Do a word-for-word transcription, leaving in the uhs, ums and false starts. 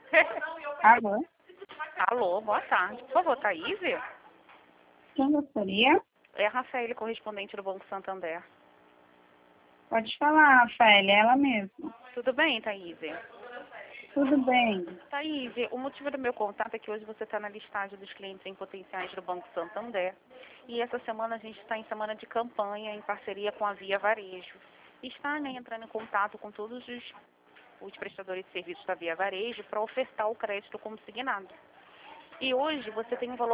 Alô? Alô, boa tarde. Por favor, Thaís? Quem gostaria? É a Rafaela, correspondente do Banco Santander. Pode falar, Rafael, é ela mesma. Tudo bem, Thaís? Tudo bem. Thaís, o motivo do meu contato é que hoje você está na listagem dos clientes em potenciais do Banco Santander. E essa semana a gente está em semana de campanha em parceria com a Via Varejo. E está, né, entrando em contato com todos os, os prestadores de serviços da Via Varejo para ofertar o crédito consignado. E hoje você tem um valor